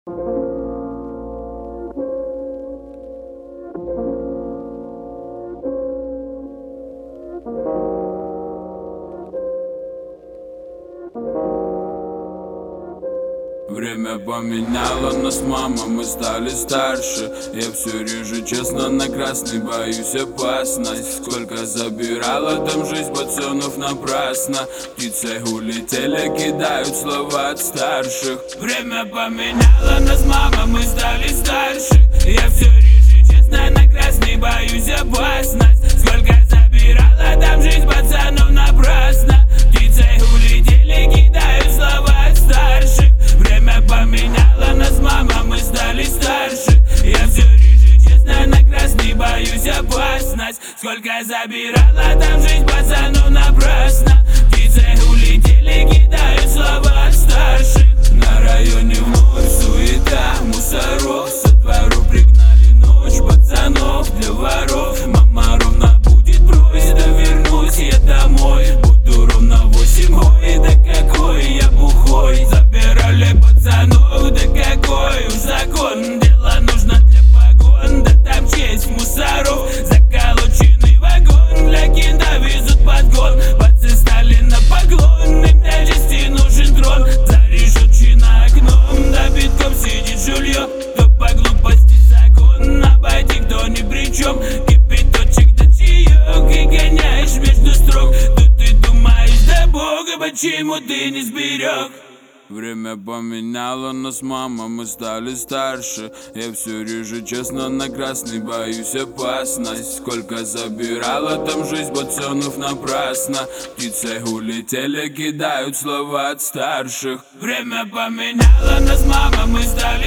Время поменяло нас, мама, мы стали старше. Я все реже, честно, на красный боюсь опасность. Сколько забирала там жизнь пацанов напрасно. Птицы улетели, кидают слова от старших. Время поменяло нас, мама, мы стали старше. Я все реже, честно, на красный боюсь опасность. Сколько забирала там жизнь пацанов напрасно. Птицы улетели, кидают слова от старших. Время поменяло нас, мама, мы стали старше. Я все реже, честно, на красный боюсь опасность. Сколько забирала там жизнь пацанов напрасно. Птицы улетели, кидают слова от старших. На районе вновь суета мусоров. Со двору пригнали ночь пацанов для воров. Мама ровно будет брось, да вернусь я домой. Буду ровно 8, ой, да какой я бухой. Забирали пацанов, да какой уж закон. Дело нужно для погон, да там честь мусоров. Заколоченный вагон, для кинда везут подгон. Пацы стали на поклон, им для чести нужен трон. За решетчина окном, да битком сидит жулье. То по глупости закон, обойди кто ни при чем. Кипяточек да чаек и гоняешь между строк. Тут ты думаешь, да бога, почему ты не сберег? Время поменяло нас, мама, мы стали старше. Я все реже, честно, на красный боюсь опасность. Сколько забирала там жизнь пацанов напрасно. Птицы улетели, кидают слова от старших. Время поменяло нас, мама, мы стали